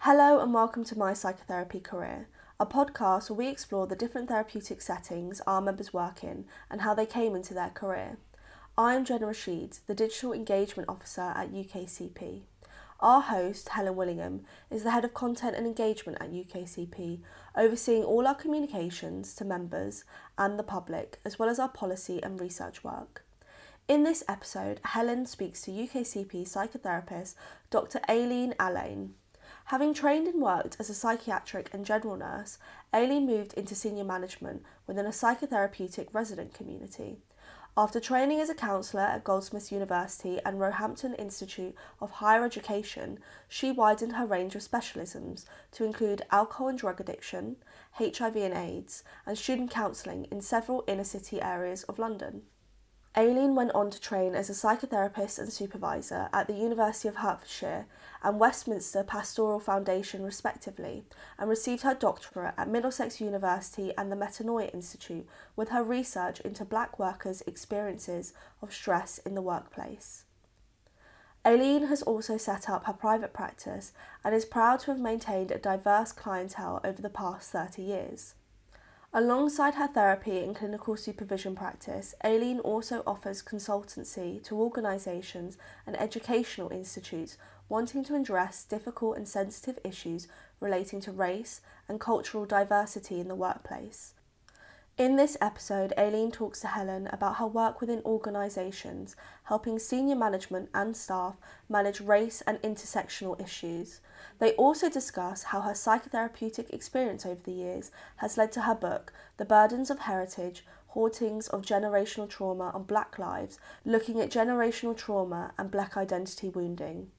Hello and welcome to My Psychotherapy Career, a podcast where we explore the different therapeutic settings our members work in and how they came into their career. I'm Jenna Rashid, the Digital Engagement Officer at UKCP. Our host, Helen Willingham, is the Head of Content and Engagement at UKCP, overseeing all our communications to members and the public, as well as our policy and research work. In this episode, Helen speaks to UKCP psychotherapist Dr. Aileen Alleyne. Having trained and worked as a psychiatric and general nurse, Aileen moved into senior management within a psychotherapeutic resident community. After training as a counsellor at Goldsmiths University and Roehampton Institute of Higher Education, she widened her range of specialisms to include alcohol and drug addiction, HIV and AIDS, and student counselling in several inner-city areas of London. Aileen went on to train as a psychotherapist and supervisor at the University of Hertfordshire and Westminster Pastoral Foundation respectively, and received her doctorate at Middlesex University and the Metanoia Institute with her research into black workers' experiences of stress in the workplace. Aileen has also set up her private practice and is proud to have maintained a diverse clientele over the past 30 years. Alongside her therapy and clinical supervision practice, Aileen also offers consultancy to organisations and educational institutes wanting to address difficult and sensitive issues relating to race and cultural diversity in the workplace. In this episode, Aileen talks to Helen about her work within organisations, helping senior management and staff manage race and intersectional issues. They also discuss how her psychotherapeutic experience over the years has led to her book, The Burdens of Heritage, Hauntings of Generational Trauma on Black Lives, looking at generational trauma and black identity wounding.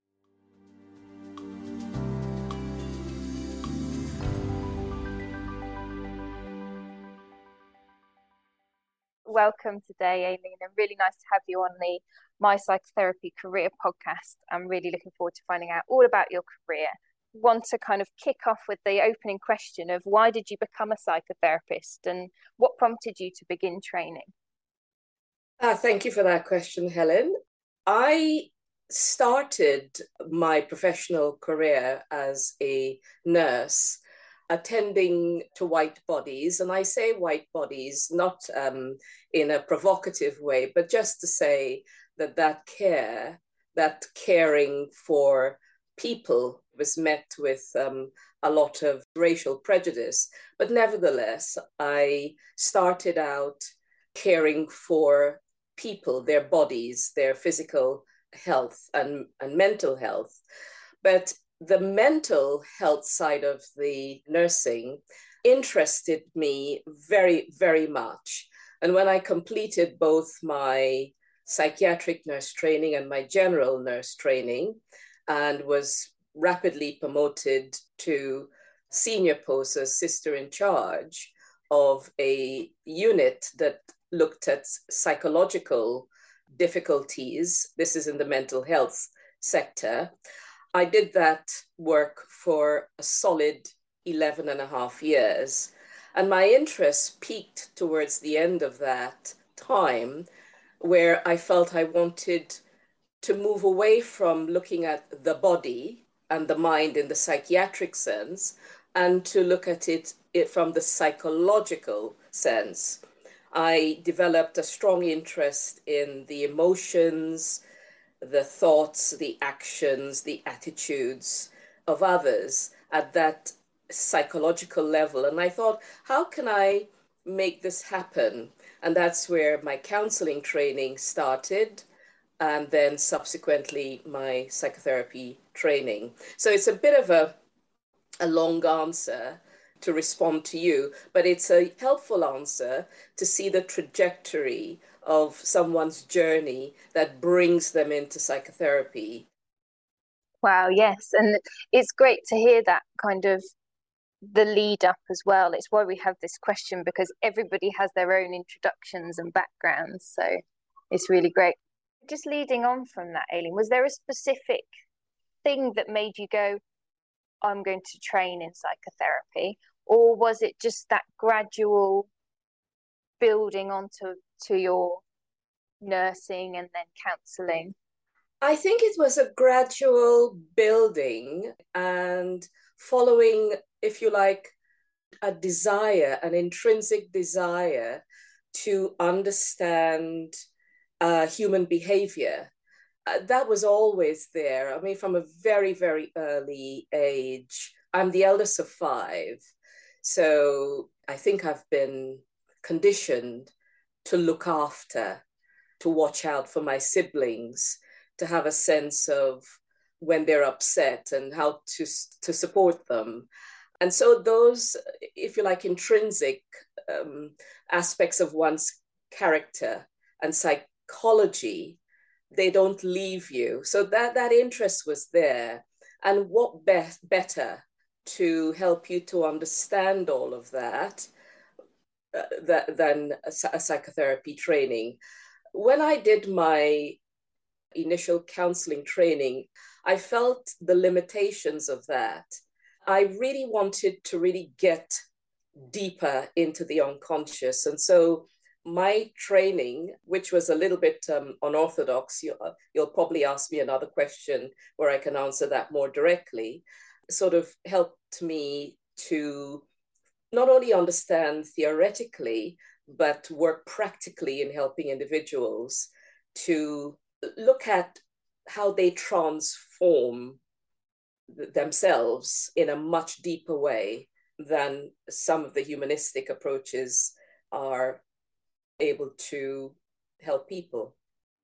Welcome today, Aileen, and really nice to have you on the My Psychotherapy Career podcast. I'm really looking forward to finding out all about your career. Want to kind of kick off with the opening question of why did you become a psychotherapist and what prompted you to begin training? Thank you for that question, Helen. I started my professional career as a nurse attending to white bodies, and I say white bodies not in a provocative way, but just to say that caring for people was met with a lot of racial prejudice. But nevertheless, I started out caring for people, their bodies, their physical health and mental health. But the mental health side of the nursing interested me very, very much. And when I completed both my psychiatric nurse training and my general nurse training and was rapidly promoted to senior post as sister in charge of a unit that looked at psychological difficulties, this is in the mental health sector, I did that work for a solid 11 and a half years. And my interest peaked towards the end of that time, where I felt I wanted to move away from looking at the body and the mind in the psychiatric sense and to look at it from the psychological sense. I developed a strong interest in the emotions, the thoughts, the actions, the attitudes of others at that psychological level. And I thought, how can I make this happen? And that's where my counseling training started, and then subsequently my psychotherapy training. So it's a bit of a long answer to respond to you, but it's a helpful answer to see the trajectory of someone's journey that brings them into psychotherapy. Wow, yes. And it's great to hear that kind of the lead up as well. It's why we have this question, because everybody has their own introductions and backgrounds. So it's really great. Just leading on from that, Aileen, was there a specific thing that made you go, I'm going to train in psychotherapy? Or was it just that gradual building onto your nursing and then counselling? I think it was a gradual building and following, if you like, a desire, an intrinsic desire to understand human behavior. That was always there. I mean, from a very, very early age. I'm the eldest of five. So I think I've been conditioned to look after, to watch out for my siblings, to have a sense of when they're upset and how to support them. And so those, if you like, intrinsic aspects of one's character and psychology, they don't leave you. So that interest was there. And what better to help you to understand all of that than a psychotherapy training. When I did my initial counseling training, I felt the limitations of that. I really wanted to really get deeper into the unconscious. And so my training, which was a little bit unorthodox, you'll probably ask me another question where I can answer that more directly, sort of helped me to not only understand theoretically, but work practically in helping individuals to look at how they transform themselves in a much deeper way than some of the humanistic approaches are able to help people.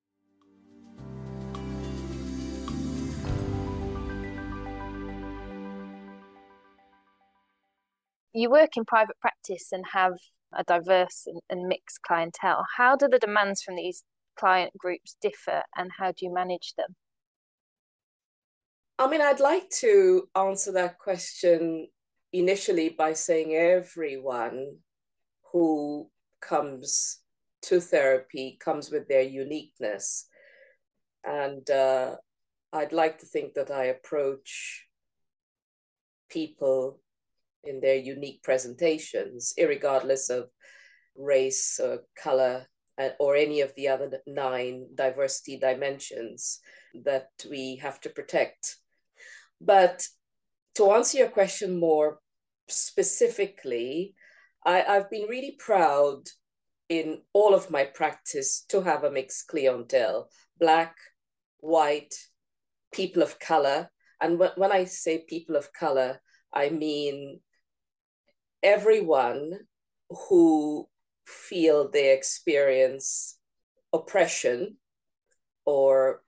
You work in private practice and have a diverse and mixed clientele. How do the demands from these client groups differ, and how do you manage them? I mean, I'd like to answer that question initially by saying everyone who comes to therapy comes with their uniqueness. And I'd like to think that I approach people in their unique presentations, irregardless of race or color or any of the other 9 diversity dimensions that we have to protect. But to answer your question more specifically, I've been really proud in all of my practice to have a mixed clientele, Black, white, people of color. And when I say people of color, I mean everyone who feel they experience oppression or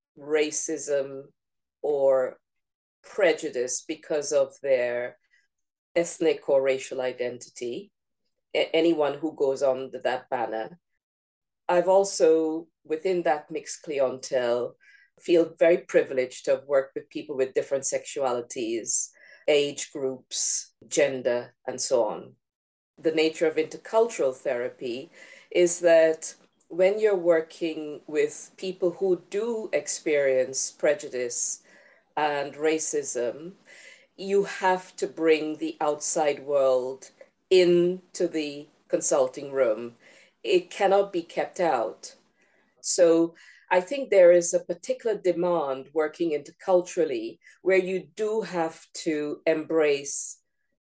racism or prejudice because of their ethnic or racial identity, anyone who goes under that banner. I've also, within that mixed clientele, feel very privileged to have worked with people with different sexualities, age groups, gender, and so on. The nature of intercultural therapy is that when you're working with people who do experience prejudice and racism, you have to bring the outside world into the consulting room. It cannot be kept out. So I think there is a particular demand working interculturally where you do have to embrace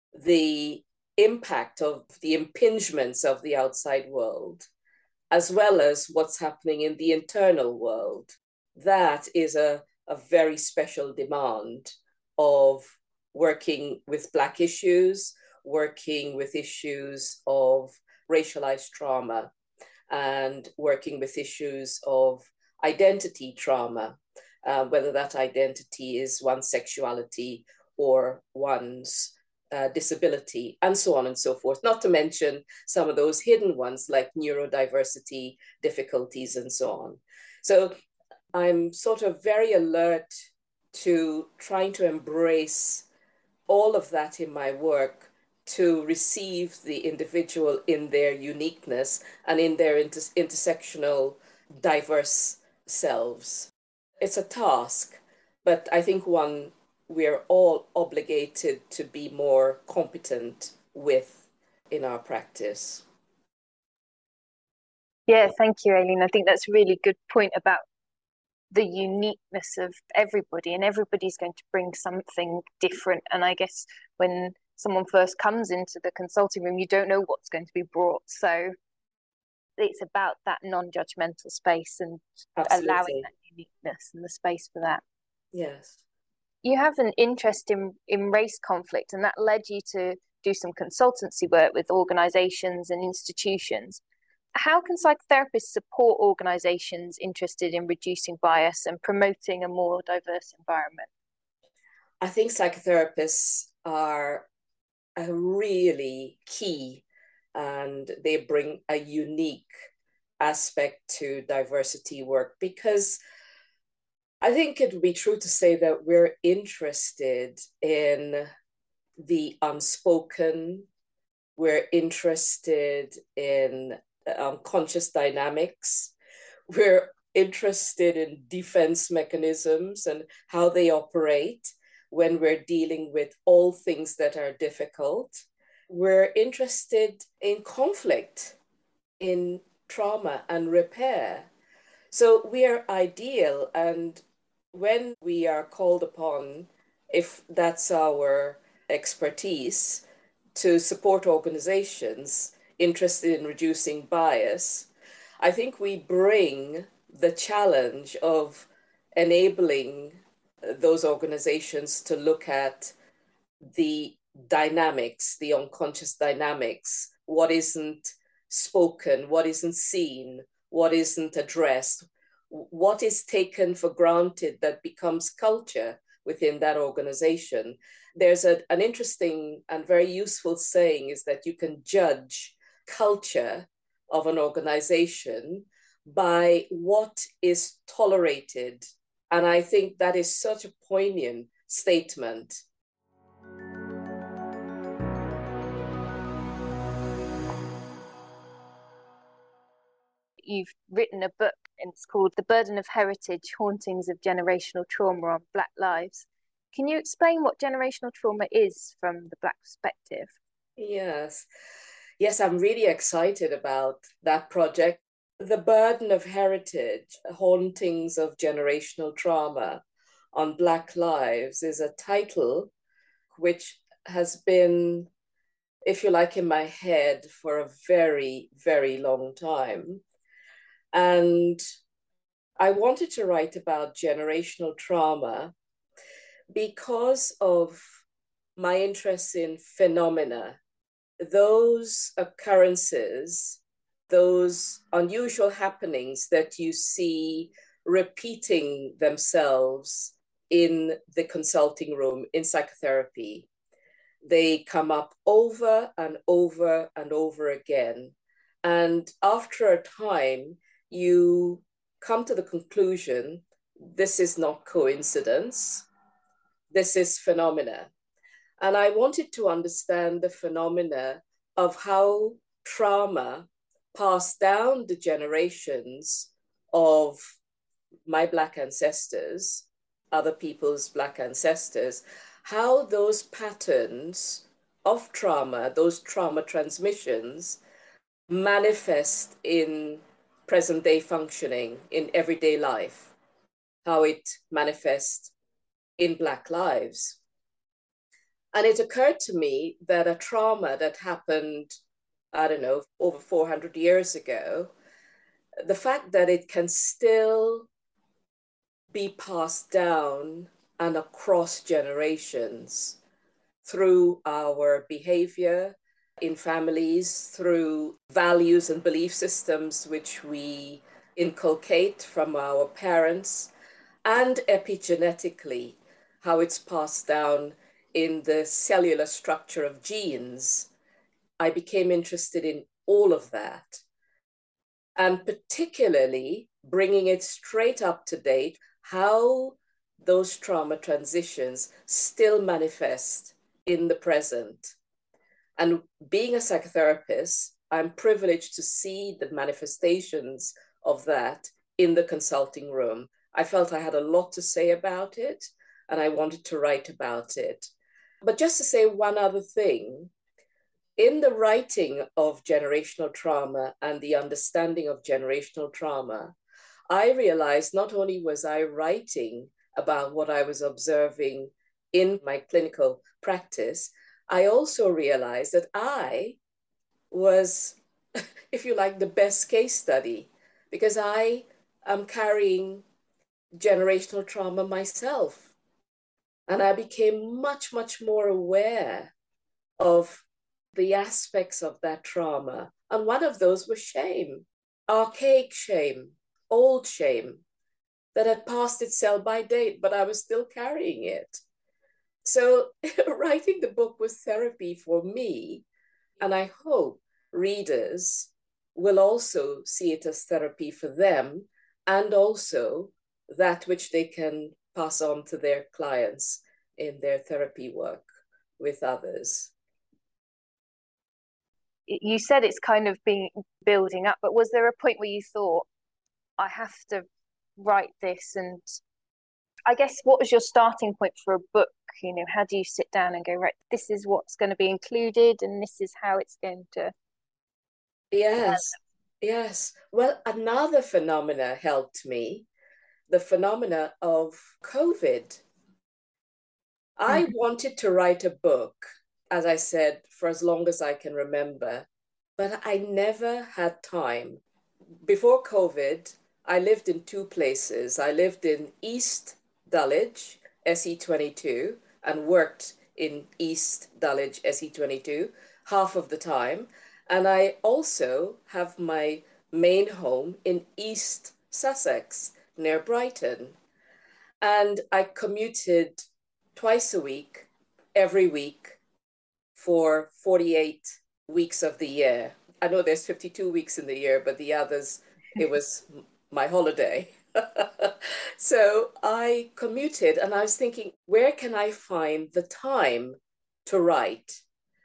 the impact of the impingements of the outside world, as well as what's happening in the internal world. That is a very special demand of working with Black issues, working with issues of racialized trauma, and working with issues of identity trauma, whether that identity is one's sexuality or one's disability, and so on and so forth, not to mention some of those hidden ones like neurodiversity difficulties and so on. So I'm sort of very alert to trying to embrace all of that in my work to receive the individual in their uniqueness and in their intersectional, diverse selves. It's a task, but I think one we're all obligated to be more competent with in our practice. Yeah, thank you, Aileen. I think that's a really good point about the uniqueness of everybody, and everybody's going to bring something different. And I guess when someone first comes into the consulting room, you don't know what's going to be brought. So it's about that non-judgmental space and Absolutely. allowing that uniqueness and the space for that. Yes. You have an interest in race conflict, and that led you to do some consultancy work with organizations and institutions. How can psychotherapists support organizations interested in reducing bias and promoting a more diverse environment? I think psychotherapists are a really key, and they bring a unique aspect to diversity work, because I think it would be true to say that we're interested in the unspoken. We're interested in conscious dynamics. We're interested in defense mechanisms and how they operate when we're dealing with all things that are difficult. We're interested in conflict, in trauma and repair. So we are ideal. And when we are called upon, if that's our expertise, to support organizations interested in reducing bias, I think we bring the challenge of enabling those organizations to look at the dynamics, the unconscious dynamics, what isn't spoken, what isn't seen, what isn't addressed, what is taken for granted that becomes culture within that organization. There's an interesting and very useful saying is that you can judge culture of an organization by what is tolerated. And I think that is such a poignant statement. You've written a book, and it's called The Burden of Heritage, Hauntings of Generational Trauma on Black Lives. Can you explain what generational trauma is from the Black perspective? Yes. Yes, I'm really excited about that project. The Burden of Heritage, Hauntings of Generational Trauma on Black Lives is a title which has been, if you like, in my head for a very, very long time. And I wanted to write about generational trauma because of my interest in phenomena, those occurrences, those unusual happenings that you see repeating themselves in the consulting room in psychotherapy. They come up over and over and over again. And after a time, you come to the conclusion, this is not coincidence, this is phenomena. And I wanted to understand the phenomena of how trauma passed down the generations of my Black ancestors, other people's Black ancestors, how those patterns of trauma, those trauma transmissions, manifest in present day functioning, in everyday life, how it manifests in Black lives. And it occurred to me that a trauma that happened, I don't know, over 400 years ago, the fact that it can still be passed down and across generations through our behavior in families, through values and belief systems which we inculcate from our parents, and epigenetically, how it's passed down in the cellular structure of genes. I became interested in all of that, and particularly bringing it straight up to date, how those trauma transitions still manifest in the present. And being a psychotherapist, I'm privileged to see the manifestations of that in the consulting room. I felt I had a lot to say about it, and I wanted to write about it. But just to say one other thing, in the writing of generational trauma and the understanding of generational trauma, I realized not only was I writing about what I was observing in my clinical practice, I also realized that I was, if you like, the best case study because I am carrying generational trauma myself. And I became much, much more aware of the aspects of that trauma. And one of those was shame, archaic shame, old shame that had passed its sell by date, but I was still carrying it. So writing the book was therapy for me. And I hope readers will also see it as therapy for them and also that which they can pass on to their clients in their therapy work with others. You said it's kind of been building up, but was there a point where you thought, I have to write this? And I guess, what was your starting point for a book? You know, how do you sit down and go, right, this is what's going to be included and this is how it's going to... Yes, yes. Well, another phenomena helped me, the phenomena of COVID. I wanted to write a book, as I said, for as long as I can remember, but I never had time. Before COVID, I lived in two places. I lived in East Dulwich, SE22, and worked in East Dulwich, SE22, half of the time. And I also have my main home in East Sussex, near Brighton. And I commuted twice a week, every week, for 48 weeks of the year. I know there's 52 weeks in the year, but the others, it was my holiday. So I commuted and I was thinking, where can I find the time to write?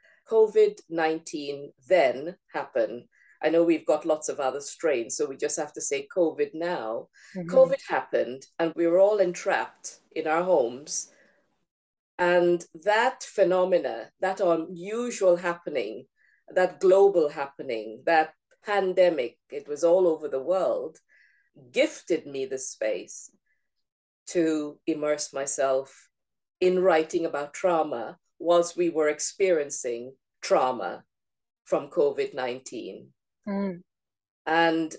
COVID-19 then happened. I know we've got lots of other strains, so we just have to say COVID now. COVID happened and we were all entrapped in our homes. And that phenomena, that unusual happening, that global happening, that pandemic, it was all over the world, gifted me the space to immerse myself in writing about trauma whilst we were experiencing trauma from COVID-19. And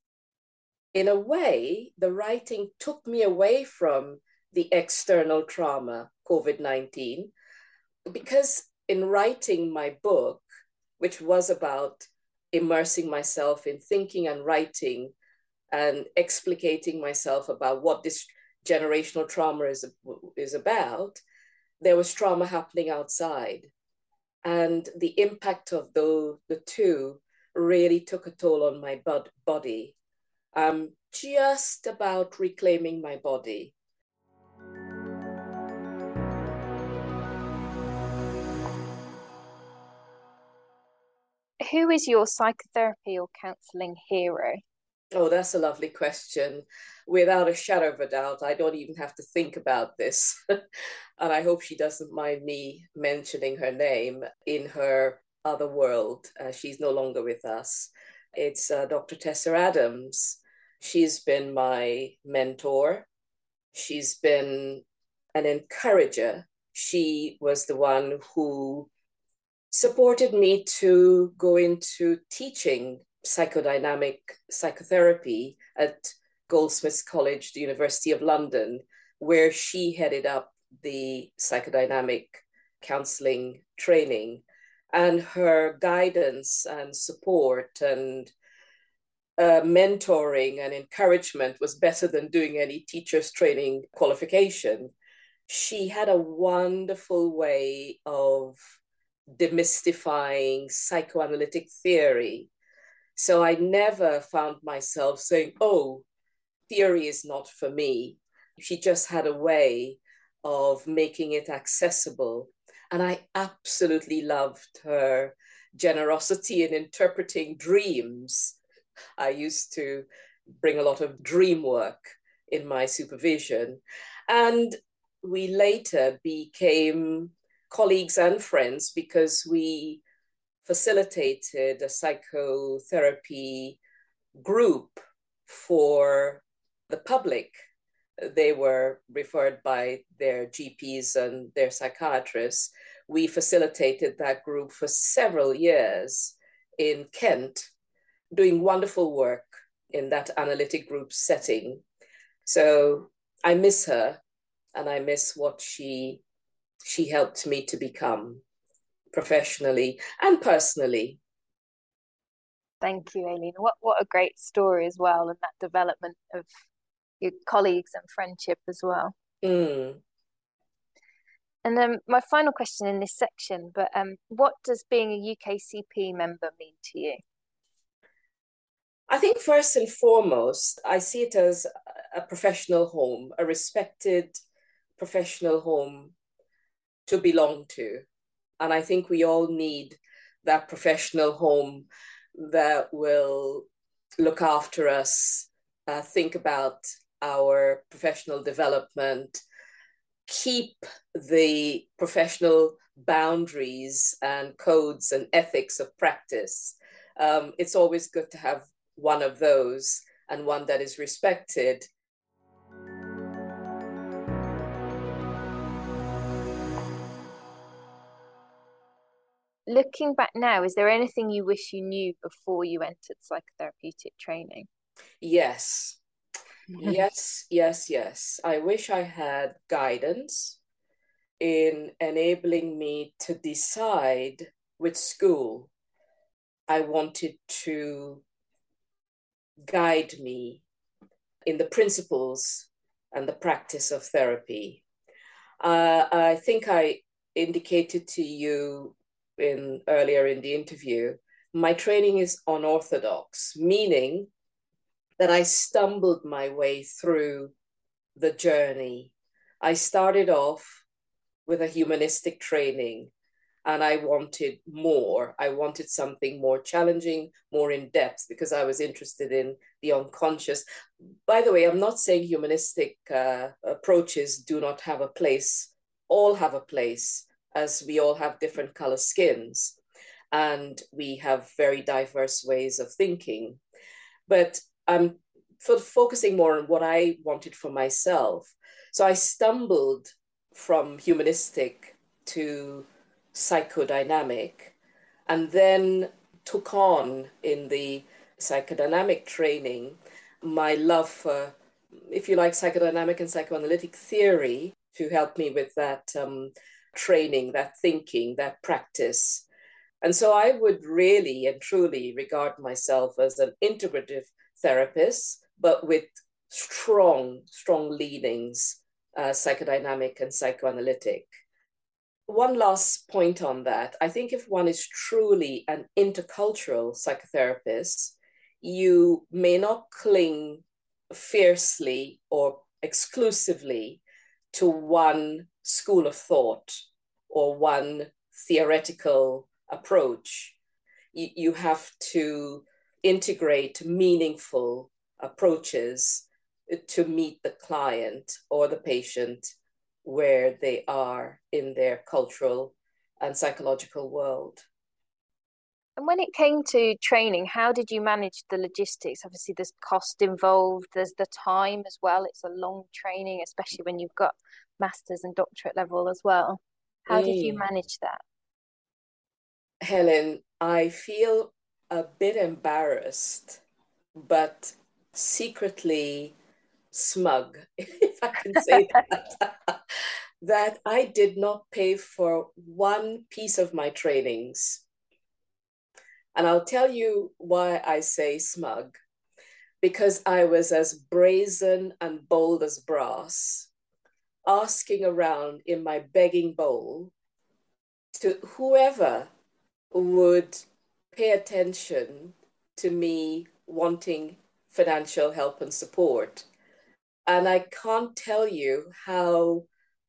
in a way, the writing took me away from the external trauma, COVID-19, because in writing my book, which was about immersing myself in thinking and writing and explicating myself about what this generational trauma is about, there was trauma happening outside. And the impact of the two really took a toll on my body. I'm just about reclaiming my body. Who is your psychotherapy or counselling hero? Oh, that's a lovely question. Without a shadow of a doubt, I don't even have to think about this. And I hope she doesn't mind me mentioning her name in her other world. She's no longer with us. It's Dr. Tessa Adams. She's been my mentor. She's been an encourager. She was the one who supported me to go into teaching psychodynamic psychotherapy at Goldsmiths College, the University of London, where she headed up the psychodynamic counseling training. And her guidance and support and mentoring and encouragement was better than doing any teacher's training qualification. She had a wonderful way of demystifying psychoanalytic theory. So I never found myself saying, oh, theory is not for me. She just had a way of making it accessible. And I absolutely loved her generosity in interpreting dreams. I used to bring a lot of dream work in my supervision. And we later became colleagues and friends because we facilitated a psychotherapy group for the public, they were referred by their GPs and their psychiatrists. We facilitated that group for several years in Kent, doing wonderful work in that analytic group setting. So I miss her, and I miss what she helped me to become professionally and personally. Thank you, Aileen. What a great story as well, and that development of your colleagues and friendship as well. Mm. And then my final question in this section, but what does being a UKCP member mean to you? I think first and foremost, I see it as a professional home, a respected professional home to belong to. And I think we all need that professional home that will look after us, think about our professional development, keep the professional boundaries and codes and ethics of practice. It's always good to have one of those, and one that is respected. Looking back now, is there anything you wish you knew before you entered psychotherapeutic training? Yes. Yes. I wish I had guidance in enabling me to decide which school I wanted to guide me in the principles and the practice of therapy. I think I indicated to you earlier in the interview, my training is unorthodox, meaning that I stumbled my way through the journey. I started off with a humanistic training, and I wanted more. I wanted something more challenging, more in depth, because I was interested in the unconscious. By the way, I'm not saying humanistic approaches do not have a place. All have a place, as we all have different color skins, and we have very diverse ways of thinking. But I'm focusing more on what I wanted for myself. So I stumbled from humanistic to psychodynamic, and then took on in the psychodynamic training my love for, if you like, psychodynamic and psychoanalytic theory to help me with that training, that thinking, that practice. And so I would really and truly regard myself as an integrative therapist, but with strong leanings, psychodynamic and psychoanalytic. One last point on that. I think if one is truly an intercultural psychotherapist, you may not cling fiercely or exclusively to one school of thought or one theoretical approach. You have to integrate meaningful approaches to meet the client or the patient where they are in their cultural and psychological world. And when it came to training, how did you manage the logistics? Obviously, there's cost involved, there's the time as well. It's a long training, especially when you've got master's and doctorate level as well. How did you manage that? Helen, I feel a bit embarrassed, but secretly smug, if I can say that, that I did not pay for one piece of my trainings. And I'll tell you why I say smug. Because I was as brazen and bold as brass, asking around in my begging bowl to whoever would pay attention to me wanting financial help and support. And I can't tell you how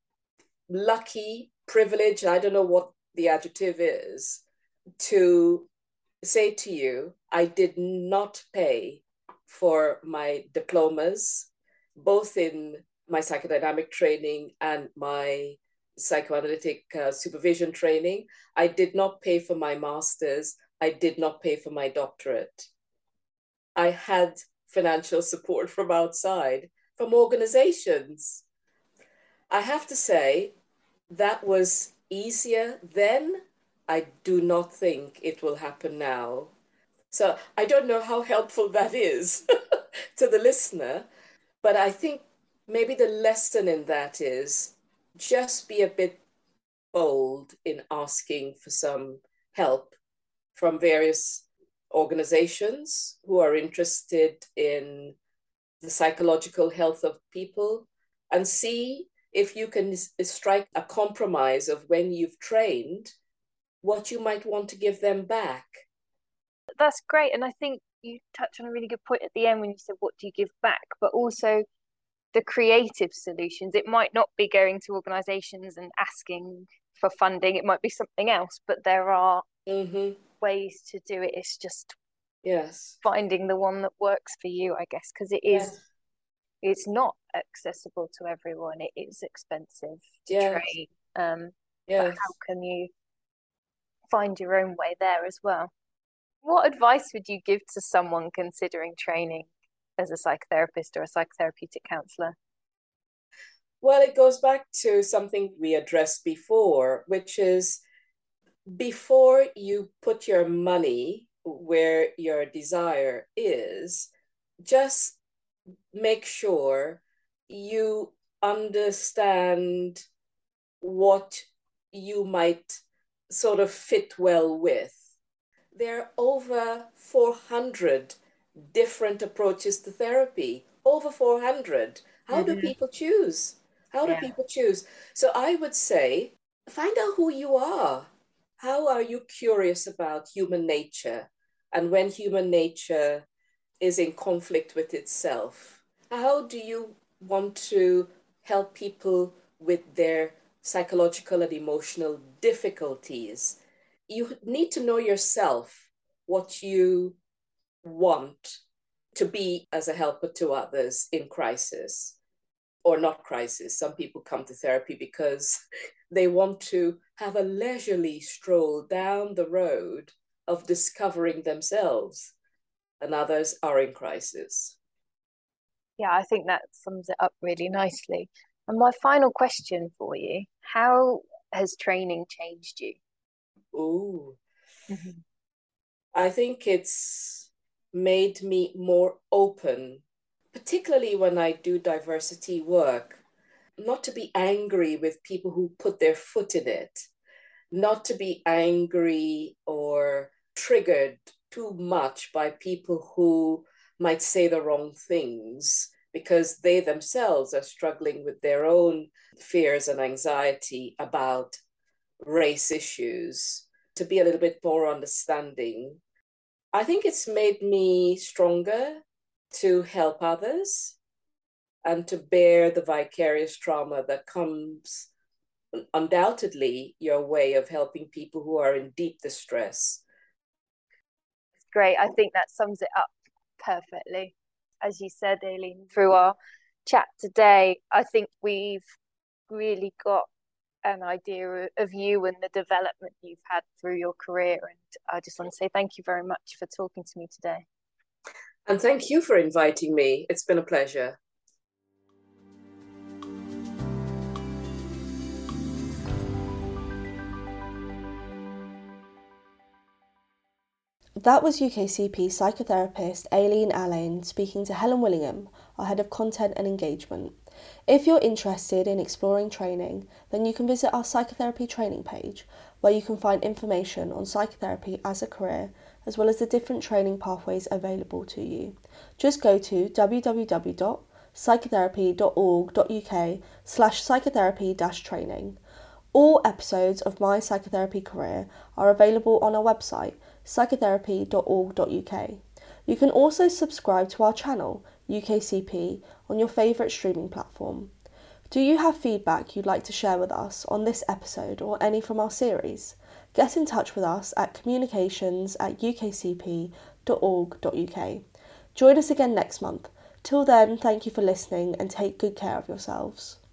lucky, privileged, I don't know what the adjective is, to say to you, I did not pay for my diplomas, both in my psychodynamic training and my psychoanalytic supervision training. I did not pay for my master's. I did not pay for my doctorate. I had financial support from outside, from organizations. I have to say, that was easier then. I do not think it will happen now. So I don't know how helpful that is to the listener, but I think maybe the lesson in that is just be a bit bold in asking for some help from various organizations who are interested in the psychological health of people, and see if you can strike a compromise of, when you've trained, what you might want to give them back. That's great. And I think you touched on a really good point at the end when you said, what do you give back? But also the creative solutions. It might not be going to organizations and asking for funding. It might be something else, but there are ways to do it. It's just finding the one that works for you, I guess, because it's not accessible to everyone. It is expensive to train. But how can you find your own way there as well? What advice would you give to someone considering training as a psychotherapist or a psychotherapeutic counsellor? Well, it goes back to something we addressed before, which is, before you put your money where your desire is, just make sure you understand what you might sort of fit well with. There are over 400 different approaches to therapy, over 400. How do people choose? How do people choose? So I would say, find out who you are. How are you curious about human nature? And when human nature is in conflict with itself, how do you want to help people with their psychological and emotional difficulties? You need to know yourself, what you want to be as a helper to others in crisis or not crisis. Some people come to therapy because they want to have a leisurely stroll down the road of discovering themselves, and others are in crisis. Yeah, I think that sums it up really nicely. And my final question for you, how has training changed you? I think it's made me more open, particularly when I do diversity work, not to be angry with people who put their foot in it, not to be angry or triggered too much by people who might say the wrong things because they themselves are struggling with their own fears and anxiety about race issues, to be a little bit more understanding. I think it's made me stronger to help others and to bear the vicarious trauma that comes undoubtedly your way of helping people who are in deep distress. Great. I think that sums it up perfectly. As you said, Aileen, through our chat today, I think we've really got an idea of you and the development you've had through your career. And I just want to say thank you very much for talking to me today. And thank you for inviting me. It's been a pleasure. That was UKCP psychotherapist Aileen Alleyne speaking to Helen Willingham, our Head of Content and Engagement. If you're interested in exploring training, then you can visit our psychotherapy training page, where you can find information on psychotherapy as a career, as well as the different training pathways available to you. Just go to www.psychotherapy.org.uk/psychotherapy-training. All episodes of My Psychotherapy Career are available on our website, psychotherapy.org.uk. You can also subscribe to our channel, UKCP, on your favourite streaming platform. Do you have feedback you'd like to share with us on this episode or any from our series? Get in touch with us at communications@ukcp.org.uk. Join us again next month. Till then, thank you for listening and take good care of yourselves.